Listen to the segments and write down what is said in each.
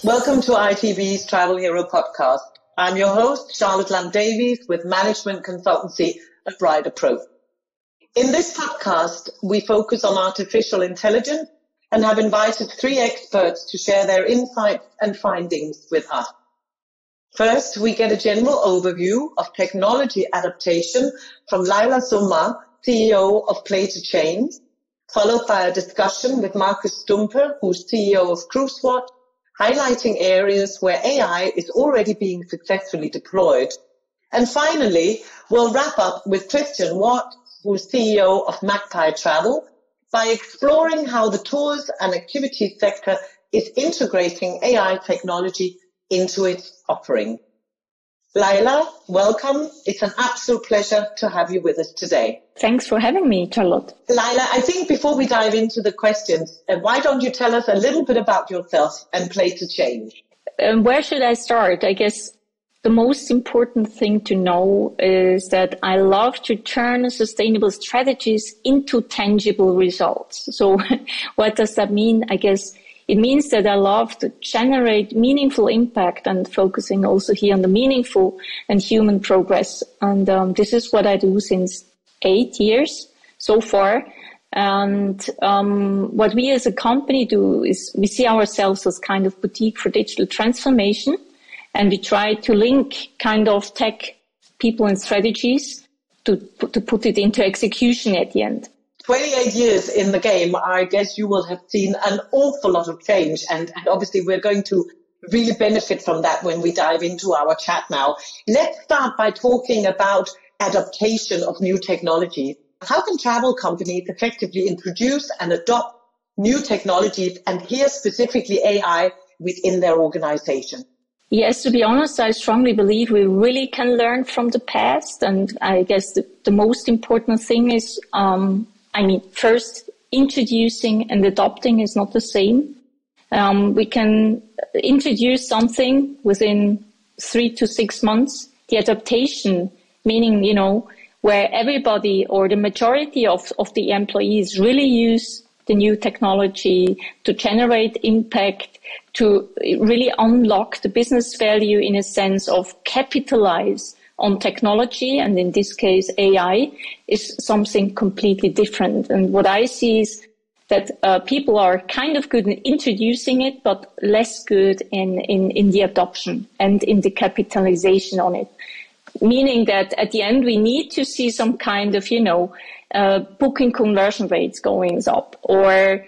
Welcome to ITB's Travel Hero podcast. I'm your host, Charlotte Lamb-Davies with management consultancy at Bright Approach. In this podcast, we focus on artificial intelligence and have invited 3 experts to share their insights and findings with us. First, we get a general overview of technology adaptation from Laila Summa, CEO of Play2Change, followed by a discussion with Markus Stumper, who's CEO of CruiseWatch, highlighting areas where AI is already being successfully deployed. And finally, we'll wrap up with Christian Watt, who's CEO of Magpie Travel, by exploring how the tours and activities sector is integrating AI technology into its offering. Laila, welcome. It's an absolute pleasure to have you with us today. Thanks for having me, Charlotte. Laila, I think before we dive into the questions, why don't you tell us a little bit about yourself and Play2Change? Where should I start? I guess the most important thing to know is that I love to turn sustainable strategies into tangible results. So what does that mean? I guess it means that I love to generate meaningful impact and focusing also here on the meaningful and human progress. And this is what I do since 8 years so far. And what we as a company do is we see ourselves as kind of boutique for digital transformation. And we try to link kind of tech, people and strategies to put it into execution at the end. 28 years in the game, I guess you will have seen an awful lot of change. And obviously we're going to really benefit from that when we dive into our chat now. Let's start by talking about adaptation of new technology. How can travel companies effectively introduce and adopt new technologies, and here specifically AI, within their organization? Yes, to be honest, I strongly believe we really can learn from the past. And I guess the most important thing is, first, introducing and adopting is not the same. We can introduce something within 3 to 6 months. The adaptation, meaning, where everybody or the majority of the employees really use the new technology to generate impact, to really unlock the business value in a sense of capitalize on technology, and in this case AI, is something completely different. And what I see is that people are kind of good in introducing it, but less good in the adoption and in the capitalization on it. Meaning that at the end we need to see some kind of, booking conversion rates going up, or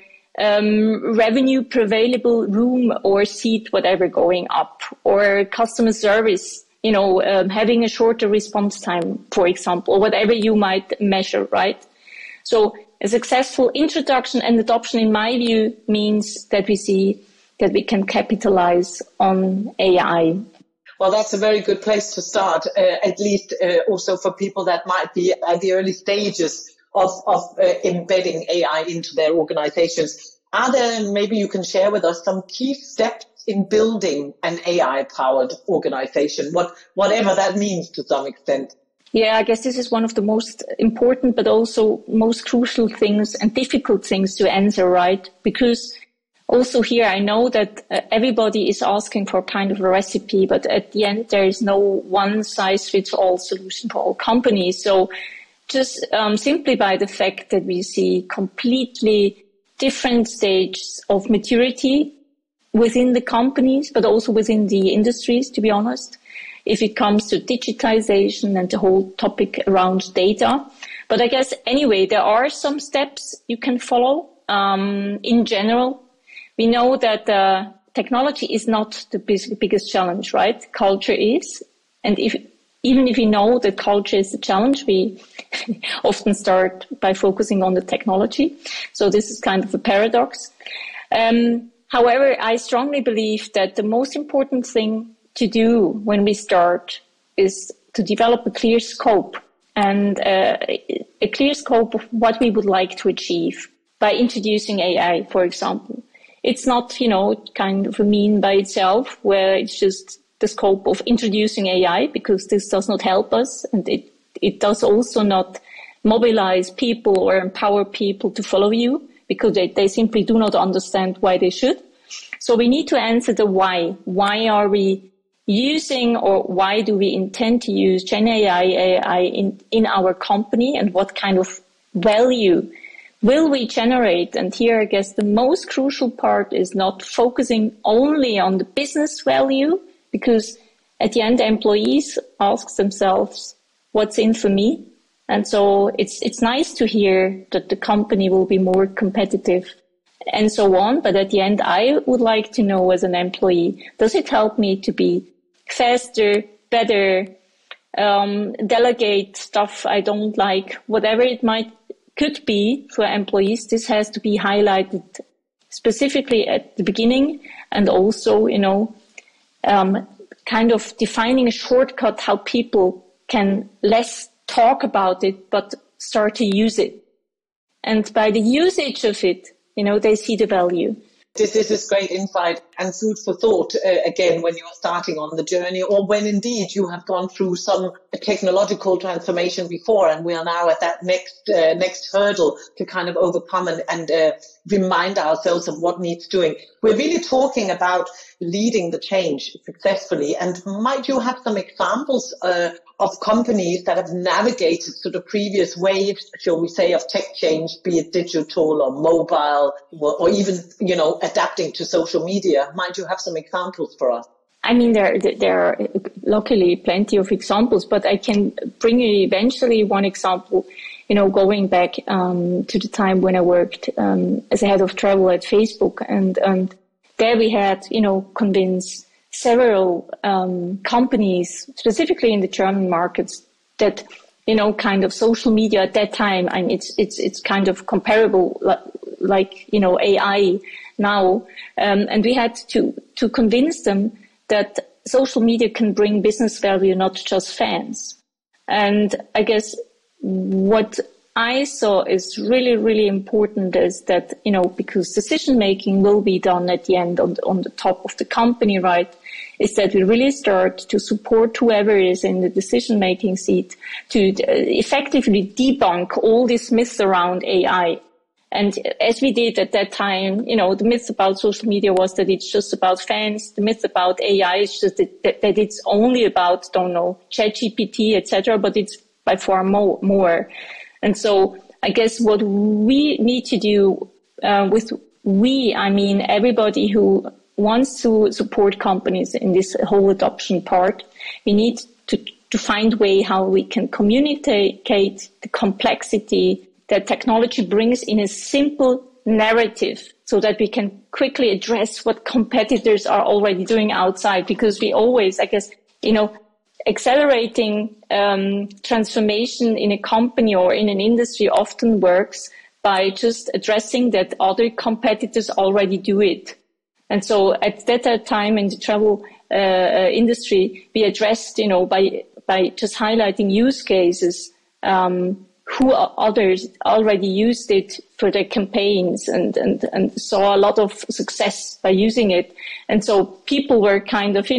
revenue per available room or seat, whatever, going up, or customer service, having a shorter response time, for example, or whatever you might measure, right? So a successful introduction and adoption, in my view, means that we see that we can capitalize on AI. Well, that's a very good place to start, at least also for people that might be at the early stages of embedding AI into their organizations. Are there, maybe you can share with us, some key steps in building an AI-powered organization, whatever that means to some extent? Yeah, I guess this is one of the most important, but also most crucial things and difficult things to answer, right? Because also here, I know that everybody is asking for kind of a recipe, but at the end, there is no one-size-fits-all solution for all companies. So just simply by the fact that we see completely different stages of maturity within the companies, but also within the industries, to be honest, if it comes to digitization and the whole topic around data. But I guess anyway, there are some steps you can follow. In general, we know that technology is not the biggest challenge, right? Culture is. And even if we know that culture is the challenge, we often start by focusing on the technology. So this is kind of a paradox. However, I strongly believe that the most important thing to do when we start is to develop a clear scope, and a clear scope of what we would like to achieve by introducing AI, for example. It's not, kind of a mean by itself, where it's just the scope of introducing AI, because this does not help us, and it does also not mobilize people or empower people to follow you, because they simply do not understand why they should. So we need to answer the why. Why are we using, or why do we intend to use Gen AI in our company, and what kind of value will we generate? And here, I guess the most crucial part is not focusing only on the business value, because at the end, employees ask themselves, what's in for me? And so it's nice to hear that the company will be more competitive and so on. But at the end, I would like to know as an employee, does it help me to be faster, better, delegate stuff I don't like, whatever it could be for employees? This has to be highlighted specifically at the beginning, and also, kind of defining a shortcut how people can less talk about it, but start to use it. And by the usage of it, they see the value. This is great insight and food for thought, again, when you're starting on the journey, or when indeed you have gone through some technological transformation before, and we are now at that next hurdle to kind of overcome and remind ourselves of what needs doing. We're really talking about leading the change successfully. And might you have some examples of companies that have navigated sort of previous waves, shall we say, of tech change, be it digital or mobile, or even, adapting to social media? Might you have some examples for us? I mean, there are luckily plenty of examples, but I can bring you eventually one example, going back to the time when I worked as a head of travel at Facebook. And there we had, convinced several companies, specifically in the German markets, that kind of social media at that time, I mean, it's kind of comparable like AI now, and we had to convince them that social media can bring business value, not just fans. And I guess what I saw is really, really important is that, because decision making will be done at the end on the top of the company, right? Is that we really start to support whoever is in the decision making seat to effectively debunk all these myths around AI. And as we did at that time, the myth about social media was that it's just about fans. The myth about AI is just that it's only about, ChatGPT, etc., but it's by far more. And so I guess what we need to do I mean everybody who wants to support companies in this whole adoption part, we need to find a way how we can communicate the complexity that technology brings in a simple narrative, so that we can quickly address what competitors are already doing outside. Because we always, I guess, accelerating transformation in a company or in an industry often works by just addressing that other competitors already do it. And so at that time in the travel industry, we addressed, by just highlighting use cases, who others already used it for their campaigns and saw a lot of success by using it. And so people were kind of,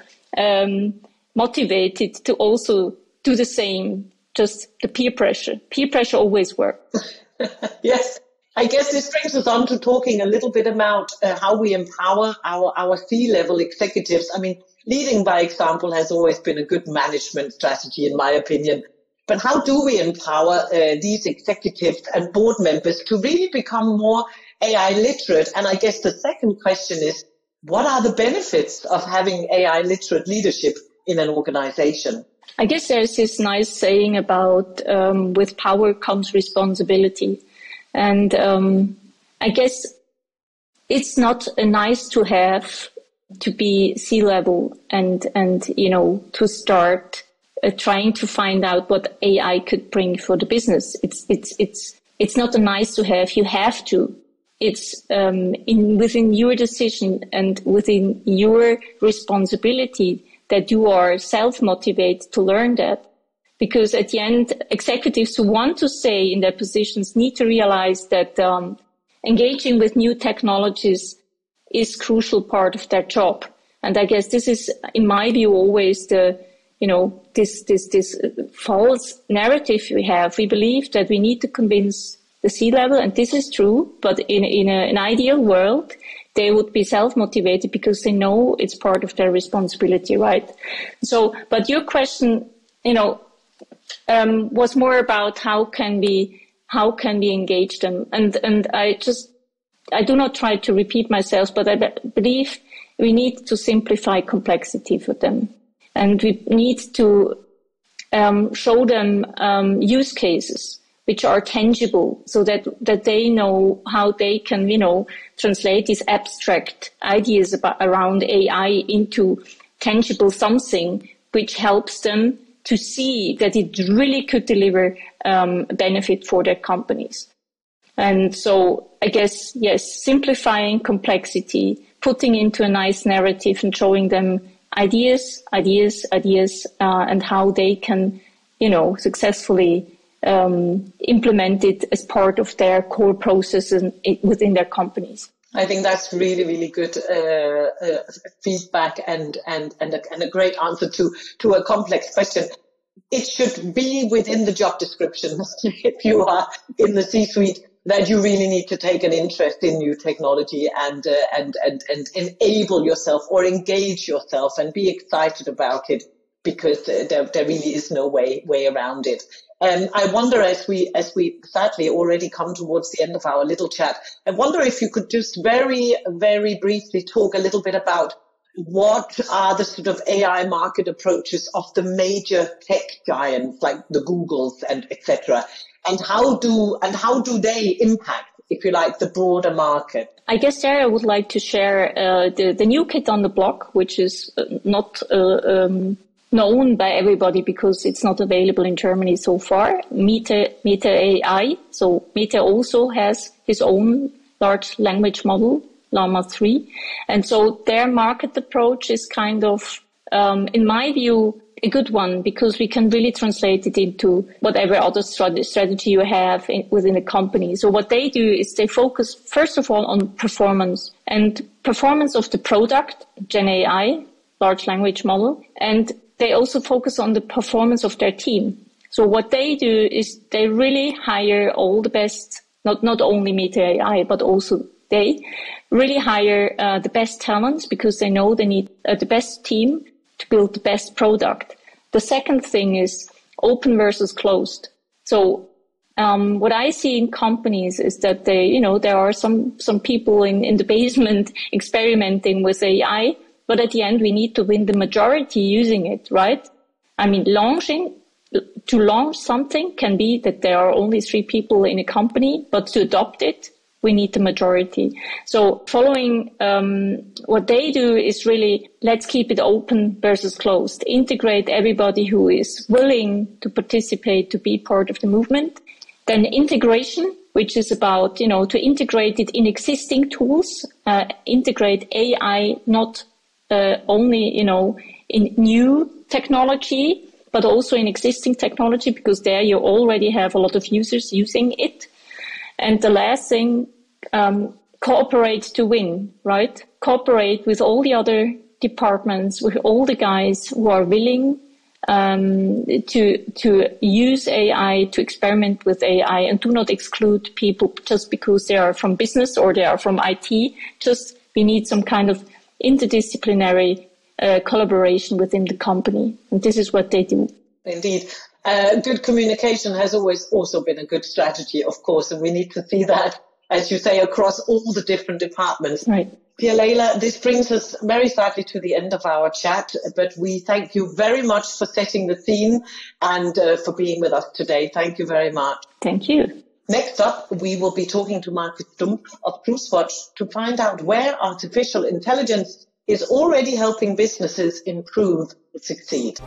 motivated to also do the same, just the peer pressure. Peer pressure always works. Yes. I guess this brings us on to talking a little bit about how we empower our C-level executives. I mean, leading by example has always been a good management strategy, in my opinion. But how do we empower these executives and board members to really become more AI literate? And I guess the second question is, what are the benefits of having AI literate leadership in an organization? I guess there's this nice saying about with power comes responsibility. And I guess it's not a nice to have to be C-level and to start trying to find out what AI could bring for the business. It's not a nice to have. You have to. It's within your decision and within your responsibility that you are self-motivated to learn that. Because at the end, executives who want to stay in their positions need to realize that engaging with new technologies is a crucial part of their job. And I guess this is, in my view, always this false narrative we have. We believe that we need to convince the C-level, and this is true, but in an ideal world, they would be self-motivated because they know it's part of their responsibility, right? So, but your question, was more about how can we engage them, and I do not try to repeat myself, but I believe we need to simplify complexity for them, and we need to show them use cases which are tangible, so that they know how they can, translate these abstract ideas around AI into tangible something which helps them to see that it really could deliver benefit for their companies. And so I guess, yes, simplifying complexity, putting into a nice narrative and showing them ideas, and how they can, successfully implement it as part of their core processes within their companies. I think that's really, really good feedback and a great answer to a complex question. It should be within the job description if you are in the C-suite that you really need to take an interest in new technology and enable yourself or engage yourself and be excited about it, because there really is no way around it. I wonder, as we sadly already come towards the end of our little chat, I wonder if you could just very, very briefly talk a little bit about what are the sort of AI market approaches of the major tech giants like the Googles and etc. And how do they impact, if you like, the broader market? I guess there I would like to share the new kid on the block, which is not known by everybody because it's not available in Germany so far. Meta AI. So Meta also has his own large language model, Llama 3. And so their market approach is kind of, in my view, a good one, because we can really translate it into whatever other strategy you have within a company. So what they do is they focus, first of all, on performance of the product, Gen AI, large language model, and they also focus on the performance of their team. So what they do is they really hire all the best, not only Meta AI, but also they really hire the best talents, because they know they need the best team to build the best product. The second thing is open versus closed. So what I see in companies is that there are some people in the basement experimenting with AI, but at the end we need to win the majority using it, right? I mean, to launch something can be that there are only 3 people in a company, but to adopt it, we need the majority. So following what they do is really, let's keep it open versus closed. Integrate everybody who is willing to participate, to be part of the movement. Then integration, which is about, to integrate it in existing tools, integrate AI, not only, in new technology, but also in existing technology, because there you already have a lot of users using it. And the last thing, cooperate to win, right? Cooperate with all the other departments, with all the guys who are willing to use AI, to experiment with AI, and do not exclude people just because they are from business or they are from IT. Just we need some kind of interdisciplinary collaboration within the company, and this is what they do. Indeed. Good communication has always also been a good strategy, of course, and we need to see that, as you say, across all the different departments. Right. Pia-Leila, this brings us very sadly to the end of our chat, but we thank you very much for setting the scene and for being with us today. Thank you very much. Thank you. Next up, we will be talking to Markus Stumpf of CruiseWatch to find out where artificial intelligence is already helping businesses improve and succeed.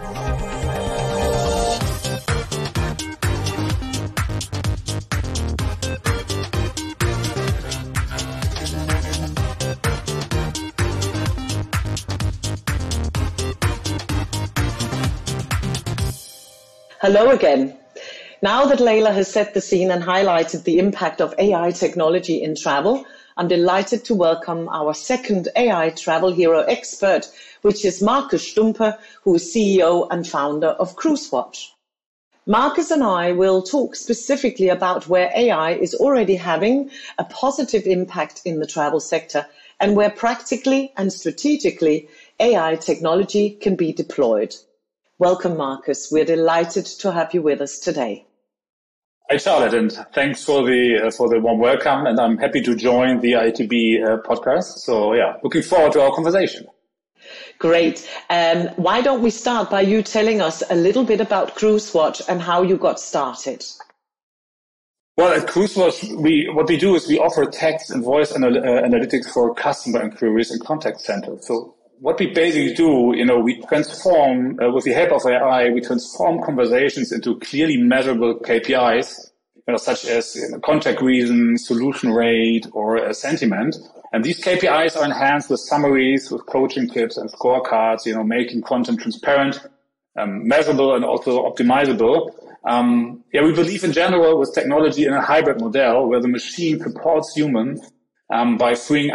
Hello again. Now that Leila has set the scene and highlighted the impact of AI technology in travel, I'm delighted to welcome our second AI travel hero expert, which is Markus Stumpf, who is CEO and founder of CruiseWatch. Markus and I will talk specifically about where AI is already having a positive impact in the travel sector and where practically and strategically AI technology can be deployed. Welcome, Marcus. We're delighted to have you with us today. Hi, Charlotte, and thanks for the warm welcome. And I'm happy to join the ITB podcast. So, looking forward to our conversation. Great. Why don't we start by you telling us a little bit about CruiseWatch and how you got started? Well, at CruiseWatch, what we do is we offer text and voice analytics for customer inquiries and contact centers. So what we basically do, we transform, with the help of AI, we transform conversations into clearly measurable KPIs, such as contact reason, solution rate, or sentiment. And these KPIs are enhanced with summaries, with coaching tips and scorecards, making content transparent, measurable, and also optimizable. We believe in general with technology in a hybrid model where the machine supports humans by freeing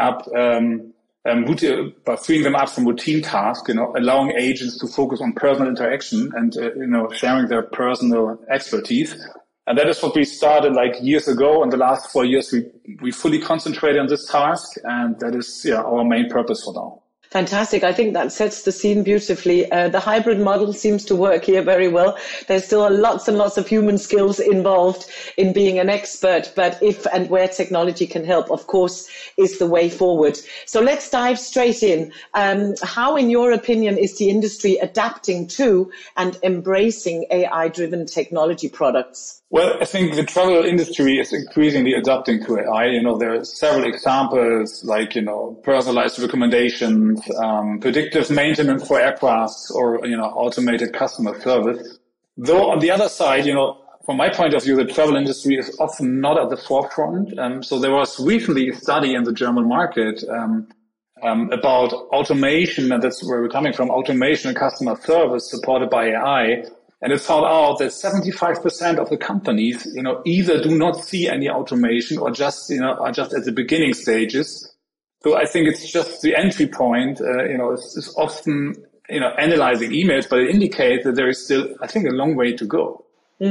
them up from routine tasks, allowing agents to focus on personal interaction and, sharing their personal expertise. And that is what we started like years ago. In the last 4 years, we fully concentrate on this task. And that is our main purpose for now. Fantastic. I think that sets the scene beautifully. The hybrid model seems to work here very well. There's still lots and lots of human skills involved in being an expert, but if and where technology can help, of course, is the way forward. So let's dive straight in. How, in your opinion, is the industry adapting to and embracing AI-driven technology products? Well, I think the travel industry is increasingly adapting to AI. There are several examples like, personalized recommendations, predictive maintenance for aircrafts, or, automated customer service. Though on the other side, from my point of view, the travel industry is often not at the forefront. So there was recently a study in the German market about automation, and that's where we're coming from, automation and customer service supported by AI. And it found out that 75% of the companies, either do not see any automation or just, are just at the beginning stages. So I think it's just the entry point, it's often, analyzing emails, but it indicates that there is still, I think, a long way to go.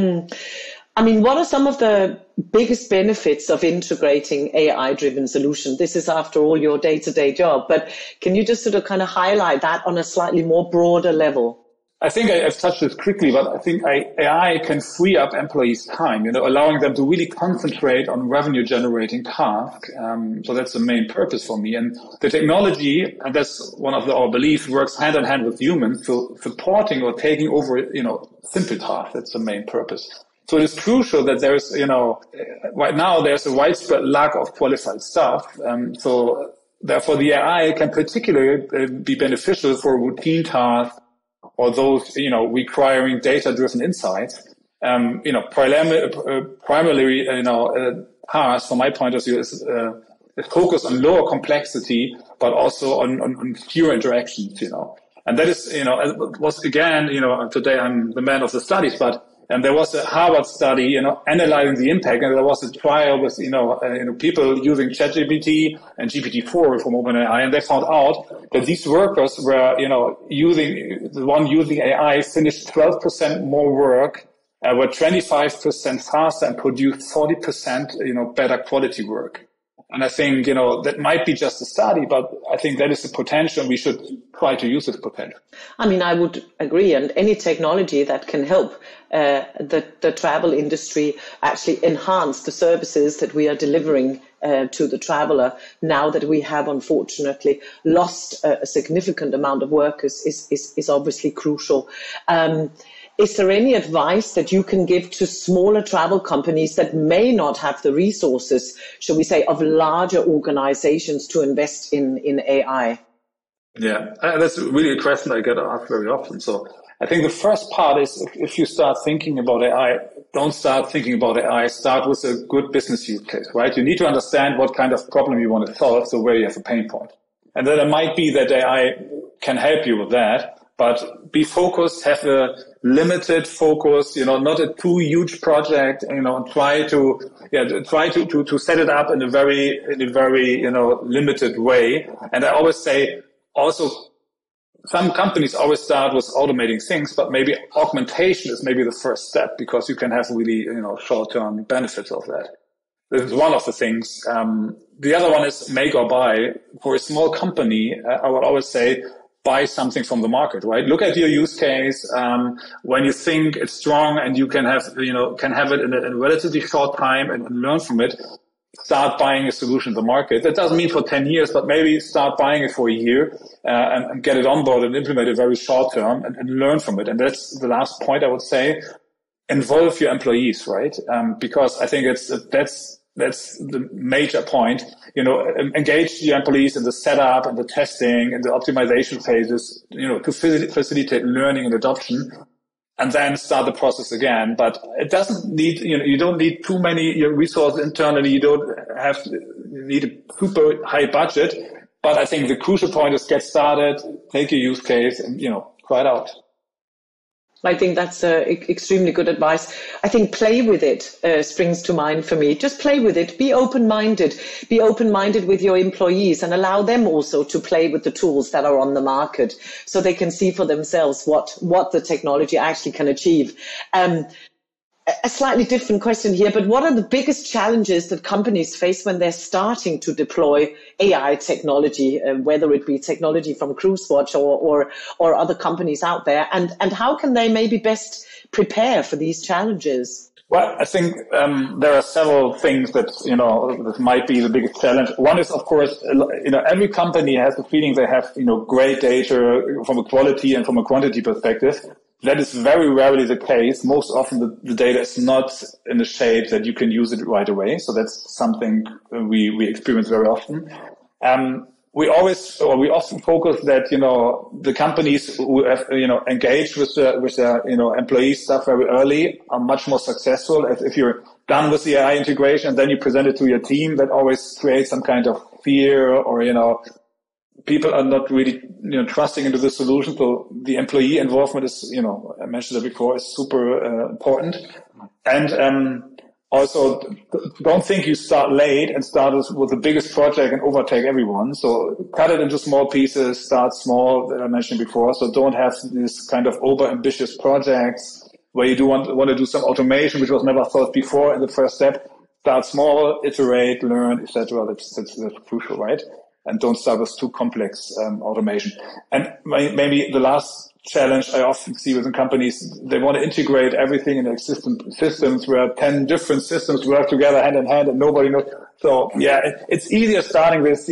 I mean, what are some of the biggest benefits of integrating AI-driven solutions? This is, after all, your day-to-day job, but can you just sort of kind of highlight that on a slightly more broader level? I think I've touched this quickly, but I think AI can free up employees' time, allowing them to really concentrate on revenue-generating tasks. So that's the main purpose for me. And the technology, and that's one of our beliefs, works hand in hand with humans, so supporting or taking over, simple tasks. That's the main purpose. So it is crucial that there's, right now there's a widespread lack of qualified staff. So therefore, the AI can particularly be beneficial for routine tasks, or those, requiring data-driven insights. Primarily, tasks, from my point of view, is focused on lower complexity, but also on fewer interactions, And that is, was again, today I'm the man of the studies, but there was a Harvard study, analyzing the impact, and there was a trial with, people using ChatGPT and GPT-4 from OpenAI, and they found out that these workers were, using AI finished 12% more work, were 25% faster, and produced 40%, better quality work. And I think, that might be just a study, but I think that is the potential, and we should try to use this potential. I mean, I would agree. And any technology that can help the travel industry actually enhance the services that we are delivering to the traveler, now that we have unfortunately lost a significant amount of workers, is obviously crucial. Is there any advice that you can give to smaller travel companies that may not have the resources, shall we say, of larger organizations to invest in AI? Yeah, that's really a question I get asked very often. So I think the first part is, if you start thinking about AI, don't start thinking about AI, start with a good business use case, right? You need to understand what kind of problem you want to solve, so where you have a pain point. And then it might be that AI can help you with that, but be focused, have a limited focus, not a too huge project, try to set it up in a very, limited way. And I always say also, some companies always start with automating things, but maybe augmentation is maybe the first step, because you can have really, short-term benefits of that. This is one of the things. the other one is make or buy. For a small company, I would always say, buy something from the market, right? Look at your use case. When you think it's strong and you can have it in a relatively short time and learn from it, start buying a solution in the market. That doesn't mean for 10 years, but maybe start buying it for a year, and get it on board and implement it very short term and learn from it. And that's the last point I would say. Involve your employees, right? Because I think that's the major point. Engage your employees in the setup and the testing and the optimization phases, to facilitate learning and adoption, and then start the process again. But it doesn't need, you don't need too many resources internally. You need a super high budget. But I think the crucial point is get started, take your use case, and, try it out. I think that's extremely good advice. I think play with it springs to mind for me. Just play with it. Be open-minded. Be open-minded with your employees and allow them also to play with the tools that are on the market so they can see for themselves what the technology actually can achieve. A slightly different question here, but what are the biggest challenges that companies face when they're starting to deploy AI technology, whether it be technology from CruiseWatch or other companies out there, and how can they maybe best prepare for these challenges? Well, I think there are several things that that might be the biggest challenge. One is, of course, every company has the feeling they have great data from a quality and from a quantity perspective. That is very rarely the case. Most often the data is not in a shape that you can use it right away. So that's something we experience very often. We often focus that, the companies who have, engaged with their employee stuff very early are much more successful. If you're done with the AI integration and then you present it to your team, that always creates some kind of fear or, people are not really, trusting into the solution. So the employee involvement is, I mentioned that before, is super important. And also, don't think you start late and start with the biggest project and overtake everyone. So cut it into small pieces, start small, that I mentioned before. So don't have this kind of over-ambitious projects where you want to do some automation, which was never thought before in the first step. Start small, iterate, learn, etc. That's crucial, right? And don't start with too complex automation. And maybe the last challenge I often see within companies, they want to integrate everything in existing systems where 10 different systems work together hand in hand and nobody knows. So it's easier starting with,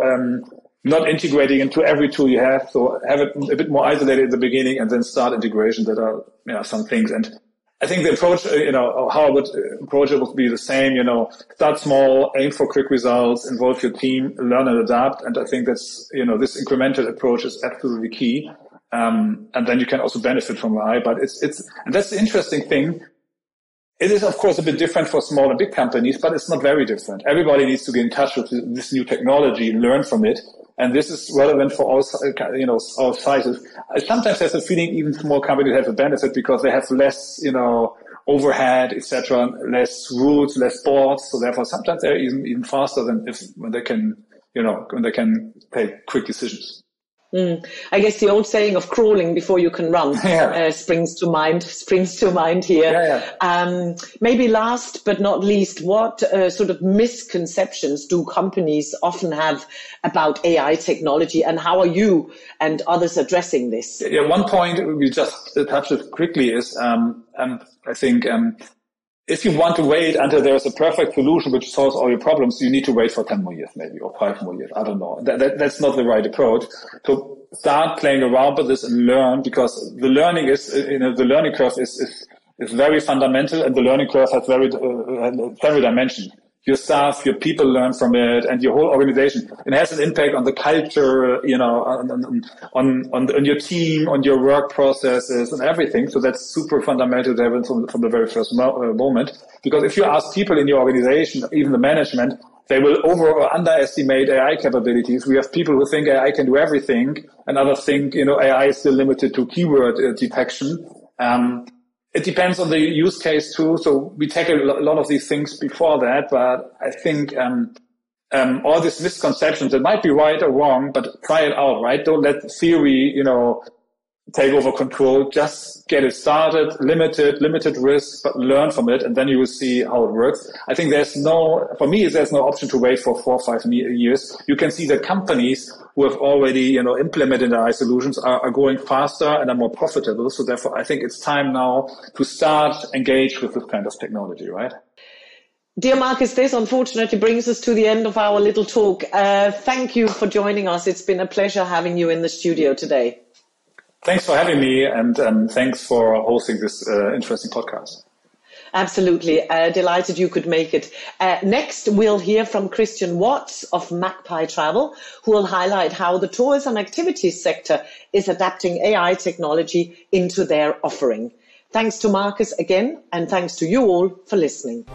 not integrating into every tool you have. So have it a bit more isolated at the beginning and then start integration that are, some things. And I think the approach, how I would approach it would be the same, start small, aim for quick results, involve your team, learn and adapt. And I think that's, this incremental approach is absolutely key. And then you can also benefit from AI, but and that's the interesting thing. It is, of course, a bit different for small and big companies, but it's not very different. Everybody needs to get in touch with this new technology and learn from it. And this is relevant for all sizes. I sometimes have the feeling even small companies have a benefit because they have less, overhead, etc., less rules, less boards. So therefore, sometimes they're even faster than when they can take quick decisions. I guess the old saying of crawling before you can run springs to mind here. Maybe last but not least, what sort of misconceptions do companies often have about AI technology, and how are you and others addressing this? One point we just touched it quickly is, I think, if you want to wait until there's a perfect solution which solves all your problems, you need to wait for 10 more years maybe, or 5 more years. I don't know. That's not the right approach. So start playing around with this and learn, because the learning is, the learning curve is very fundamental, and the learning curve has several dimensions. Your staff, your people learn from it, and your whole organization. It has an impact on the culture, on your team, on your work processes and everything. So that's super fundamental to have it from the very first moment. Because if you ask people in your organization, even the management, they will over or underestimate AI capabilities. We have people who think AI can do everything, and others think, AI is still limited to keyword detection. It depends on the use case too. So we tackle a lot of these things before that, but I think all these misconceptions, it might be right or wrong, but try it out, right? Don't let theory, take over control, just get it started, limited risk, but learn from it, and then you will see how it works. I think there's no option to wait for 4 or 5 years. You can see that companies who have already, implemented AI solutions are going faster and are more profitable. So therefore, I think it's time now to start engage with this kind of technology, right? Dear Marcus, this unfortunately brings us to the end of our little talk. Thank you for joining us. It's been a pleasure having you in the studio today. Thanks for having me, and thanks for hosting this interesting podcast. Absolutely. Delighted you could make it. Next, we'll hear from Christian Watts of Magpie Travel, who will highlight how the tours and activities sector is adapting AI technology into their offering. Thanks to Marcus again, and thanks to you all for listening.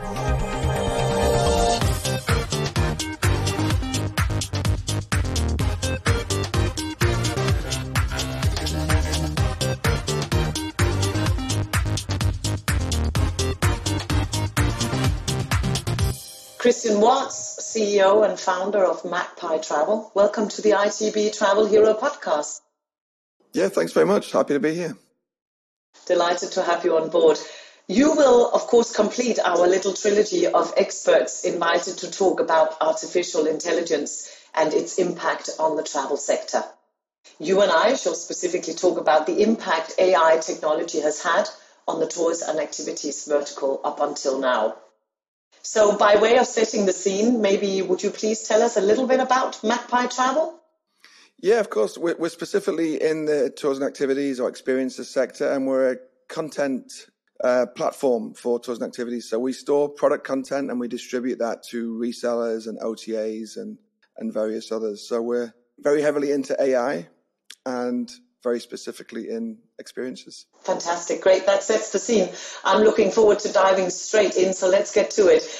Christian Watts, CEO and founder of Magpie Travel. Welcome to the ITB Travel Hero podcast. Yeah, thanks very much. Happy to be here. Delighted to have you on board. You will, of course, complete our little trilogy of experts invited to talk about artificial intelligence and its impact on the travel sector. You and I shall specifically talk about the impact AI technology has had on the tours and activities vertical up until now. So by way of setting the scene, maybe would you please tell us a little bit about Magpie Travel? Yeah, of course. We're specifically in the tours and activities or experiences sector, and we're a content platform for tours and activities. So we store product content and we distribute that to resellers and OTAs and various others. So we're very heavily into AI and very specifically in experiences. Fantastic. Great. That sets the scene. I'm looking forward to diving straight in. So let's get to it.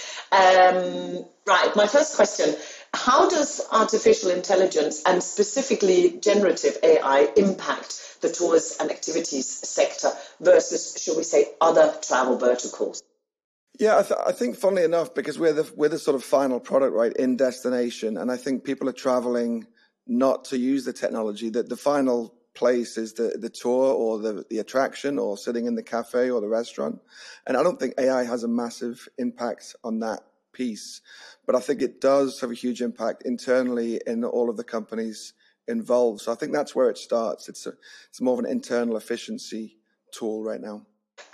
Right. My first question. How does artificial intelligence and specifically generative AI impact the tours and activities sector versus, shall we say, other travel verticals? Yeah, I think funnily enough, because we're the sort of final product, right, in destination. And I think people are traveling not to use the technology, that the final place is the tour or the attraction or sitting in the cafe or the restaurant. And I don't think AI has a massive impact on that piece, but I think it does have a huge impact internally in all of the companies involved. So I think that's where it starts. It's more of an internal efficiency tool right now.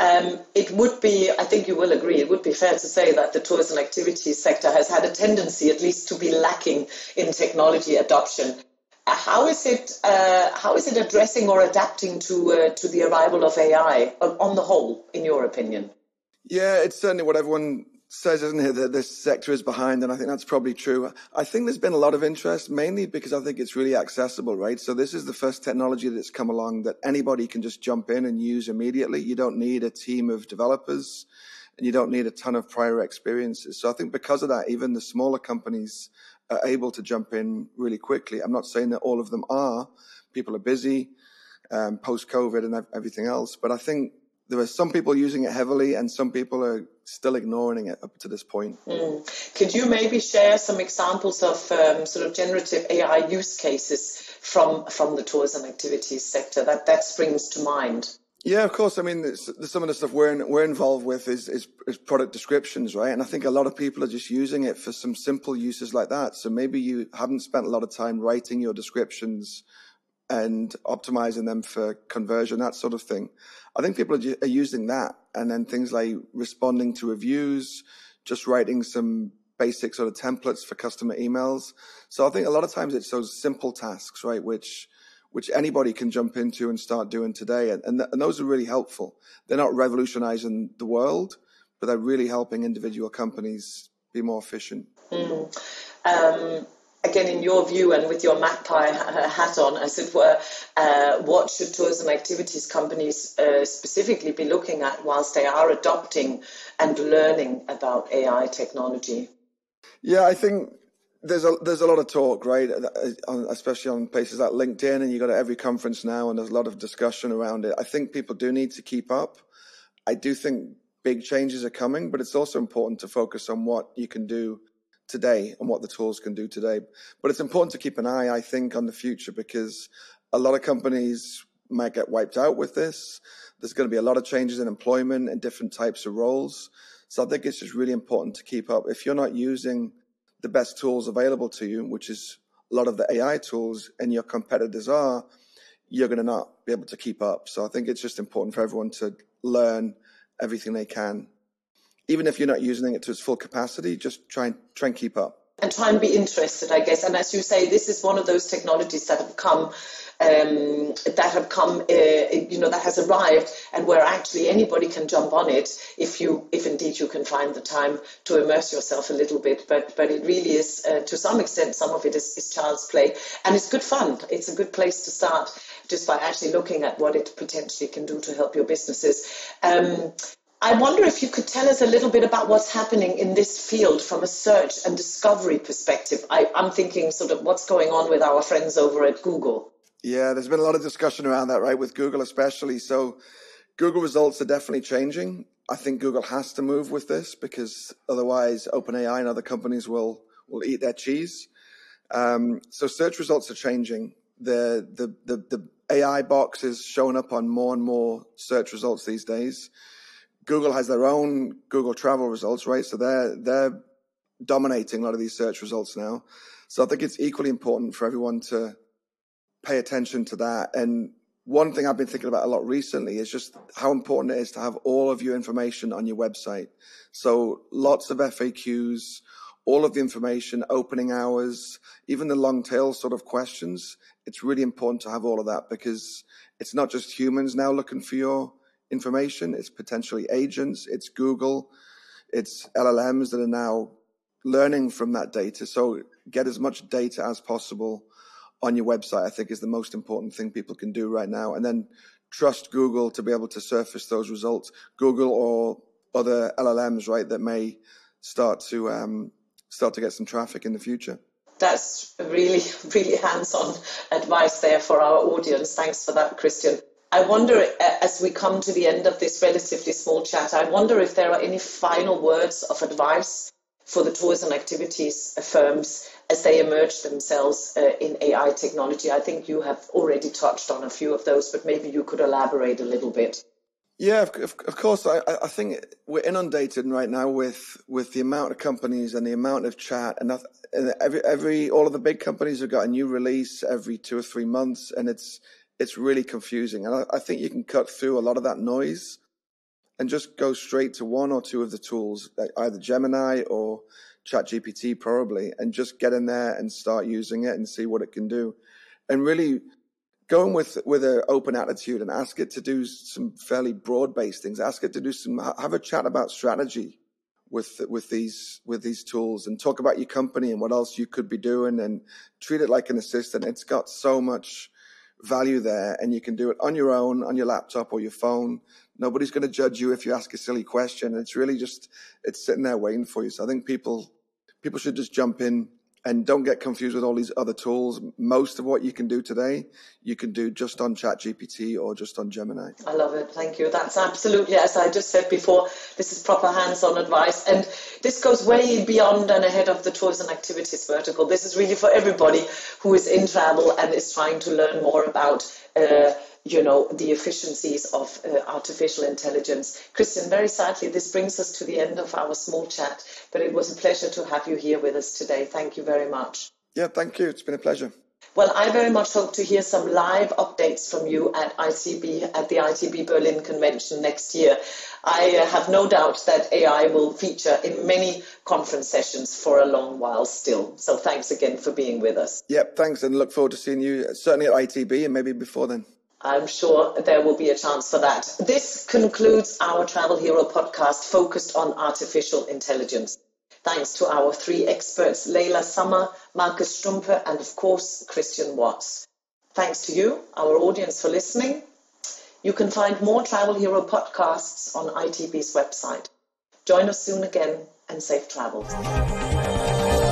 It would be, I think you will agree, it would be fair to say that the tours and activities sector has had a tendency at least to be lacking in technology adoption. How is it addressing or adapting to the arrival of AI on the whole, in your opinion? Yeah, it's certainly what everyone says, isn't it, that this sector is behind, and I think that's probably true. I think there's been a lot of interest, mainly because I think it's really accessible, right? So this is the first technology that's come along that anybody can just jump in and use immediately. You don't need a team of developers, and you don't need a ton of prior experiences. So I think because of that, even the smaller companies are able to jump in really quickly. I'm not saying that all of them are. People are busy, post-COVID and everything else. But I think there are some people using it heavily and some people are still ignoring it up to this point. Could you maybe share some examples of sort of generative AI use cases from the tours and activities sector that springs to mind? Yeah, of course. I mean, some of the stuff we're involved with is product descriptions, right? And I think a lot of people are just using it for some simple uses like that. So maybe you haven't spent a lot of time writing your descriptions and optimizing them for conversion, that sort of thing. I think people are using that. And then things like responding to reviews, just writing some basic sort of templates for customer emails. So I think a lot of times it's those simple tasks, right, which anybody can jump into and start doing today. And those are really helpful. They're not revolutionizing the world, but they're really helping individual companies be more efficient. Again, in your view and with your Magpie hat on, as it were, what should tours and activities companies specifically be looking at whilst they are adopting and learning about AI technology? Yeah, I think there's a lot of talk, right? Especially on places like LinkedIn, and you go to every conference now, and there's a lot of discussion around it. I think people do need to keep up. I do think big changes are coming, but it's also important to focus on what you can do today and what the tools can do today. But it's important to keep an eye, I think, on the future, because a lot of companies might get wiped out with this. There's going to be a lot of changes in employment and different types of roles. So I think it's just really important to keep up. If you're not using the best tools available to you, which is a lot of the AI tools, and your competitors are, you're going to not be able to keep up. So I think it's just important for everyone to learn everything they can. Even if you're not using it to its full capacity, just try and keep up. And try and be interested, I guess. And as you say, this is one of those technologies that have come, that has arrived, and where actually anybody can jump on it if indeed you can find the time to immerse yourself a little bit. But it really is, to some extent, some of it is child's play, and it's good fun. It's a good place to start just by actually looking at what it potentially can do to help your businesses. I wonder if you could tell us a little bit about what's happening in this field from a search and discovery perspective. I'm thinking sort of what's going on with our friends over at Google. Yeah, there's been a lot of discussion around that, right, with Google especially. So Google results are definitely changing. I think Google has to move with this because otherwise OpenAI and other companies will eat their cheese. So search results are changing. The AI box is showing up on more and more search results these days. Google has their own Google Travel results, right? So they're dominating a lot of these search results now. So I think it's equally important for everyone to pay attention to that. And one thing I've been thinking about a lot recently is just how important it is to have all of your information on your website. So lots of FAQs, all of the information, opening hours, even the long tail sort of questions. It's really important to have all of that because it's not just humans now looking for your information. It's potentially agents, it's Google, it's LLMs that are now learning from that data. So get as much data as possible on your website, I think, is the most important thing people can do right now. And then trust Google to be able to surface those results. Google or other LLMs, right, that may start to get some traffic in the future. That's really, really hands-on advice there for our audience. Thanks for that, Christian. I wonder, as we come to the end of this relatively small chat, I wonder if there are any final words of advice for the tours and activities firms as they emerge themselves in AI technology. I think you have already touched on a few of those, but maybe you could elaborate a little bit. Yeah, of course. I think we're inundated right now with the amount of companies and the amount of chat, and all of the big companies have got a new release every 2 or 3 months, and it's really confusing. And I think you can cut through a lot of that noise and just go straight to one or two of the tools, like either Gemini or ChatGPT probably, and just get in there and start using it and see what it can do. And really going with an open attitude and ask it to do some fairly broad-based things. Ask it to have a chat about strategy with these tools and talk about your company and what else you could be doing and treat it like an assistant. It's got so much value there, and you can do it on your own, on your laptop or your phone. Nobody's going to judge you if you ask a silly question. It's really just, it's sitting there waiting for you. So I think people should just jump in and don't get confused with all these other tools. Most of what you can do today, you can do just on ChatGPT or just on Gemini. I love it. Thank you. That's absolutely, as I just said before, this is proper hands-on advice. And this goes way beyond and ahead of the tours and activities vertical. This is really for everybody who is in travel and is trying to learn more about the efficiencies of artificial intelligence. Christian, very sadly, this brings us to the end of our small chat, but it was a pleasure to have you here with us today. Thank you very much. Yeah, thank you. It's been a pleasure. Well, I very much hope to hear some live updates from you at the ITB Berlin convention next year. I have no doubt that AI will feature in many conference sessions for a long while still. So thanks again for being with us. Yep, thanks, and look forward to seeing you certainly at ITB and maybe before then. I'm sure there will be a chance for that. This concludes our Travel Hero podcast focused on artificial intelligence. Thanks to our 3 experts, Leila Sommer, Markus Stumpe, and of course, Christian Watts. Thanks to you, our audience, for listening. You can find more Travel Hero podcasts on ITB's website. Join us soon again, and safe travels.